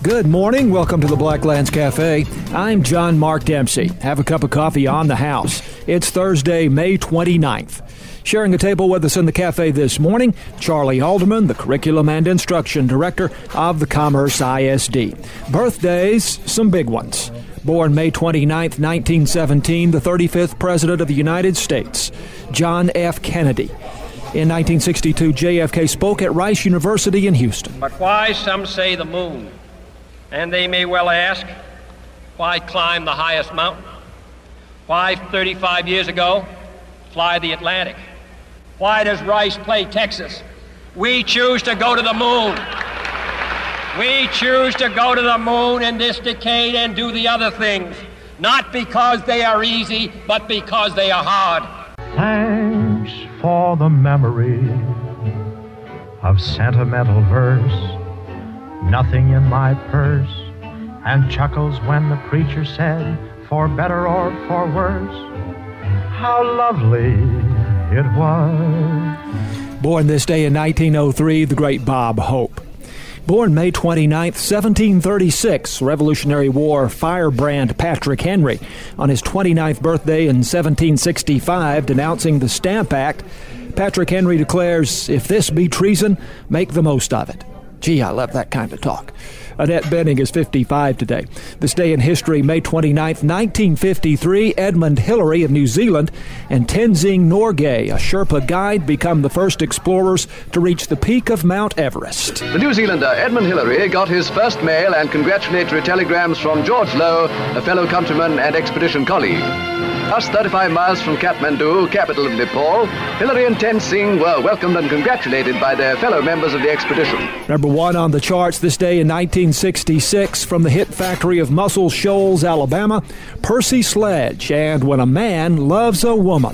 Good morning. Welcome to the Blacklands Cafe. I'm John Mark Dempsey. Have a cup of coffee on the house. It's Thursday, May 29th. Sharing a table with us in the cafe this morning, Charlie Alderman, the Curriculum and Instruction Director of the Commerce ISD. Birthdays, some big ones. Born May 29th, 1917, the 35th President of the United States, John F. Kennedy. In 1962, JFK spoke at Rice University in Houston. But why, some say, the moon? And they may well ask, why climb the highest mountain? Why, 35 years ago, fly the Atlantic? Why does Rice play Texas? We choose to go to the moon. We choose to go to the moon in this decade and do the other things, not because they are easy, but because they are hard. Thanks for the memory of sentimental verse, nothing in my purse, and chuckles when the preacher said, for better or for worse, how lovely it was. Born this day in 1903, the great Bob Hope. Born May 29th, 1736, Revolutionary War firebrand Patrick Henry. On his 29th birthday in 1765, denouncing the Stamp Act, Patrick Henry declares, if this be treason, make the most of it. Gee, I love that kind of talk. Annette Bening is 55 today. This day in history, May 29th, 1953, Edmund Hillary of New Zealand and Tenzing Norgay, a Sherpa guide, become the first explorers to reach the peak of Mount Everest. The New Zealander Edmund Hillary got his first mail and congratulatory telegrams from George Lowe, a fellow countryman and expedition colleague. Thus, 35 miles from Kathmandu, capital of Nepal, Hillary and Tenzing were welcomed and congratulated by their fellow members of the expedition. Number one on the charts this day in 1966 from the hit factory of Muscle Shoals, Alabama, Percy Sledge and When a Man Loves a Woman.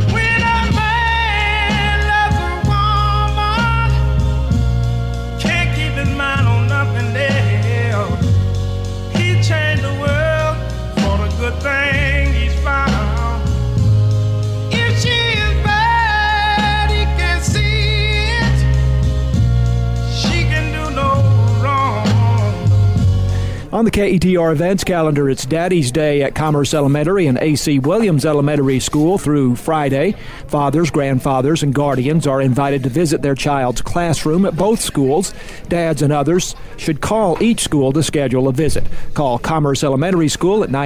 On the KETR events calendar, it's Daddy's Day at Commerce Elementary and A.C. Williams Elementary School through Friday. Fathers, grandfathers, and guardians are invited to visit their child's classroom at both schools. Dads and others should call each school to schedule a visit. Call Commerce Elementary School at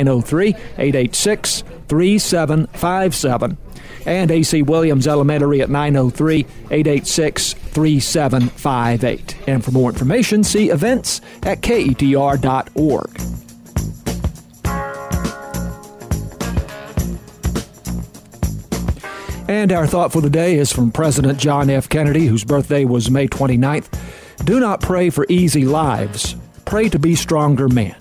903-886-3757 and A.C. Williams Elementary at 903-886-3758. And for more information, see events at ketr.org. And our thought for the day is from President John F. Kennedy, whose birthday was May 29th. Do not pray for easy lives. Pray to be stronger men.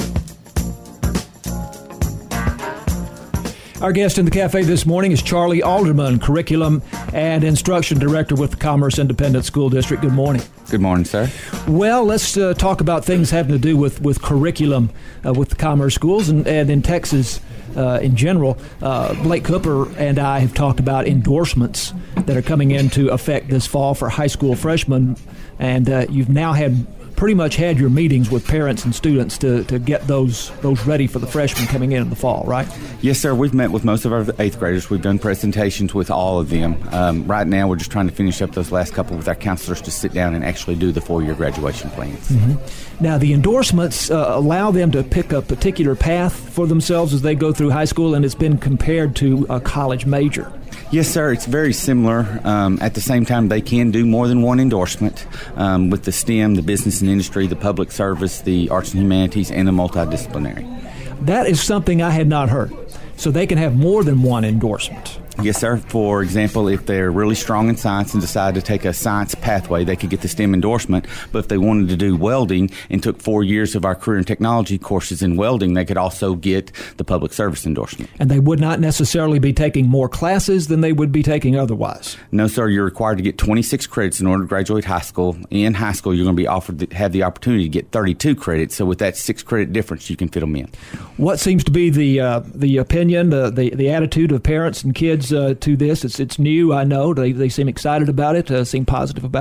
Our guest in the cafe this morning is Charlie Alderman, Curriculum and Instruction Director with the Commerce Independent School District. Good morning. Good morning, sir. Well, let's talk about things having to do with curriculum with the Commerce schools and in Texas in general. Blake Cooper and I have talked about endorsements that are coming into effect this fall for high school freshmen, and you've now pretty much had your meetings with parents and students to get those ready for the freshmen coming in the fall, right? Yes, sir. We've met with most of our 8th graders. We've done presentations with all of them. Right now, we're just trying to finish up those last couple with our counselors to sit down and actually do the 4-year graduation plans. Mm-hmm. Now, the endorsements allow them to pick a particular path for themselves as they go through high school, and it's been compared to a college major. Yes, sir. It's very similar. At the same time, they can do more than one endorsement with the STEM, the business and industry, the public service, the arts and humanities, and the multidisciplinary. That is something I had not heard. So they can have more than one endorsement. Yes, sir. For example, if they're really strong in science and decide to take a science pathway, they could get the STEM endorsement. But if they wanted to do welding and took 4 years of our career and technology courses in welding, they could also get the public service endorsement. And they would not necessarily be taking more classes than they would be taking otherwise? No, sir. You're required to get 26 credits in order to graduate high school. In high school, you're going to be offered to have the opportunity to get 32 credits. So with that 6 credit difference, you can fit them in. What seems to be the opinion, the attitude of parents and kids to this? It's new, I know. They seem excited about it, seem positive about it.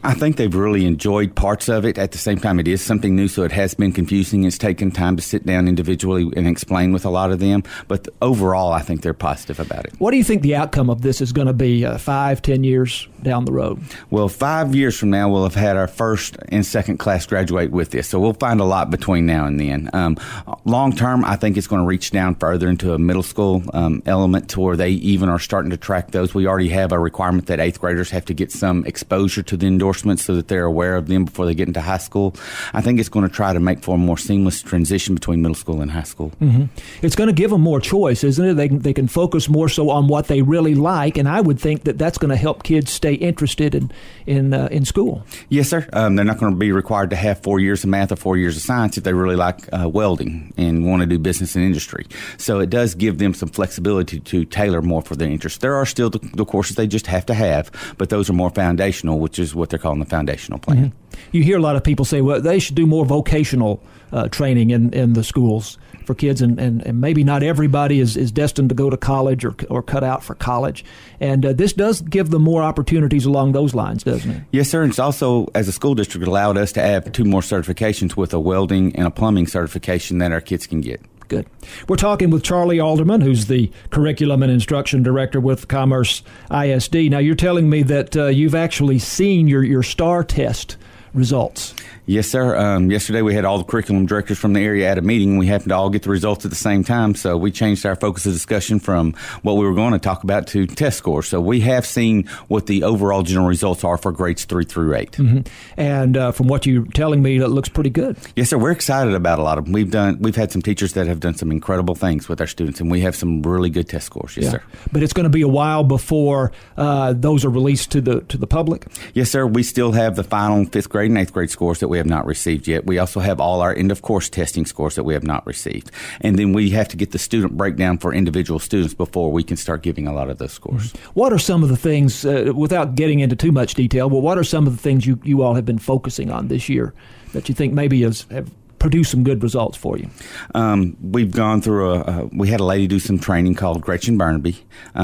I think they've really enjoyed parts of it. At the same time, it is something new, so it has been confusing. It's taken time to sit down individually and explain with a lot of them. But overall, I think they're positive about it. What do you think the outcome of this is going to be 5-10 years down the road? Well, 5 years from now, we'll have had our first and second class graduate with this. So we'll find a lot between now and then. Long term, I think it's going to reach down further into a middle school element to where they even are starting to track those. We already have a requirement that 8th graders have to get some exposure to the endorsements so that they're aware of them before they get into high school. I think it's going to try to make for a more seamless transition between middle school and high school. Mm-hmm. It's going to give them more choice, isn't it? They can focus more so on what they really like, and I would think that that's going to help kids stay interested in school. Yes, sir. They're not going to be required to have 4 years of math or 4 years of science if they really like welding and want to do business and industry. So it does give them some flexibility to tailor more for their interests. There are still the courses they just have to have, but those are more foundational, which is what they're calling the foundational plan. Mm-hmm. You hear a lot of people say, well, they should do more vocational training in the schools for kids, and maybe not everybody is destined to go to college or cut out for college. And this does give them more opportunities along those lines, doesn't it? Yes, sir. And it's also, as a school district, allowed us to add 2 more certifications with a welding and a plumbing certification that our kids can get. Good. We're talking with Charlie Alderman, who's the Curriculum and Instruction Director with Commerce ISD. Now, you're telling me that you've actually seen your STAR test results. Yes, sir. Yesterday we had all the curriculum directors from the area at a meeting. We happened to all get the results at the same time, so we changed our focus of discussion from what we were going to talk about to test scores. So we have seen what the overall general results are for grades 3 through 8. Mm-hmm. And from what you're telling me, that looks pretty good. Yes, sir. We're excited about a lot of them. We've had some teachers that have done some incredible things with our students, and we have some really good test scores. Yes, sir. But it's going to be a while before those are released to the public? Yes, sir. We still have the final 5th grade and 8th grade scores that we have not received yet. We also have all our end-of-course testing scores that we have not received. And then we have to get the student breakdown for individual students before we can start giving a lot of those scores. Mm-hmm. What are some of the things, without getting into too much detail, but what are some of the things you all have been focusing on this year that you think maybe have produced some good results for you? We've gone through we had a lady do some training called Gretchen Burnby.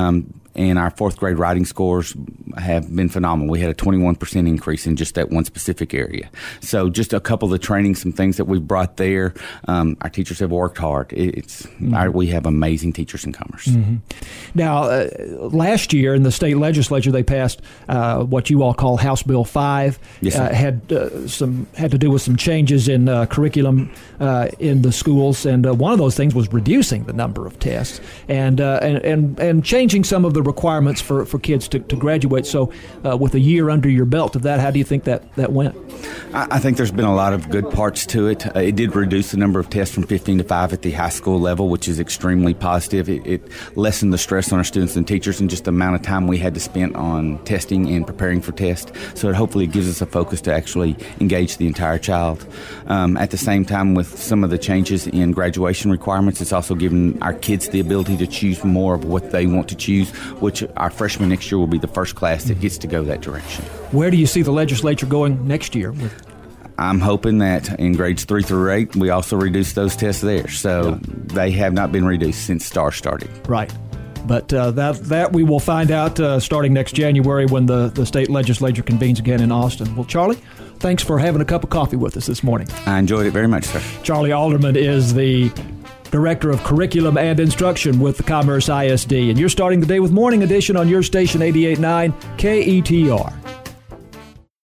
And our 4th grade writing scores have been phenomenal. We had a 21% increase in just that one specific area. So just a couple of the training, some things that we've brought there. Our teachers have worked hard. We have amazing teachers in Commerce. Mm-hmm. Now, last year in the state legislature, they passed what you all call House Bill 5. Yes, sir. Had to do with some changes in curriculum in the schools, and one of those things was reducing the number of tests and changing some of the requirements for kids to graduate. So with a year under your belt of that, how do you think that went? I think there's been a lot of good parts to it. It did reduce the number of tests from 15 to 5 at the high school level, which is extremely positive. It lessened the stress on our students and teachers and just the amount of time we had to spend on testing and preparing for tests. So it hopefully gives us a focus to actually engage the entire child. At the same time, with some of the changes in graduation requirements, it's also given our kids the ability to choose more of what they want to choose, which our freshmen next year will be the first class that gets to go that direction. Where do you see the legislature going next year? I'm hoping that in grades 3 through 8, we also reduce those tests there. So they have not been reduced since STAR started. Right. But that we will find out starting next January when the state legislature convenes again in Austin. Well, Charlie, thanks for having a cup of coffee with us this morning. I enjoyed it very much, sir. Charlie Alderman is the Director of Curriculum and Instruction with the Commerce ISD. And you're starting the day with Morning Edition on your station 88.9 KETR.